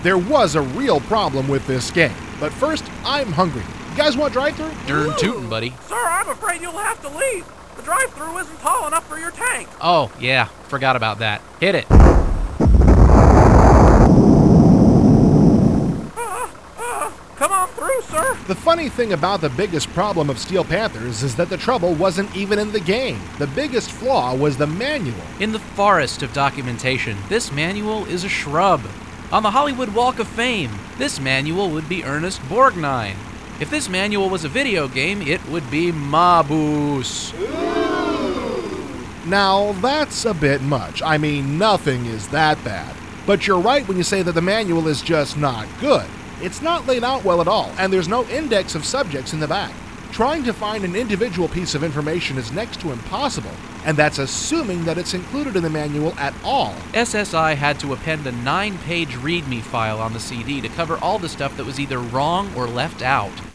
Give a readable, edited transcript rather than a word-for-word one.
There was a real problem with this game, but first, I'm hungry. You guys want drive-thru? Darn tootin', buddy. Sir, I'm afraid you'll have to leave. The drive-thru isn't tall enough for your tank. Oh, yeah, forgot about that. Hit it. Come on through, sir. The funny thing about the biggest problem of Steel Panthers is that the trouble wasn't even in the game. The biggest flaw was the manual. In the forest of documentation, this manual is a shrub. On the Hollywood Walk of Fame, this manual would be Ernest Borgnine. If this manual was a video game, it would be Mabuse. Now, that's a bit much. I mean, nothing is that bad. But you're right when you say that the manual is just not good. It's not laid out well at all, and there's no index of subjects in the back. Trying to find an individual piece of information is next to impossible, and that's assuming that it's included in the manual at all. SSI had to append a 9-page README file on the CD to cover all the stuff that was either wrong or left out.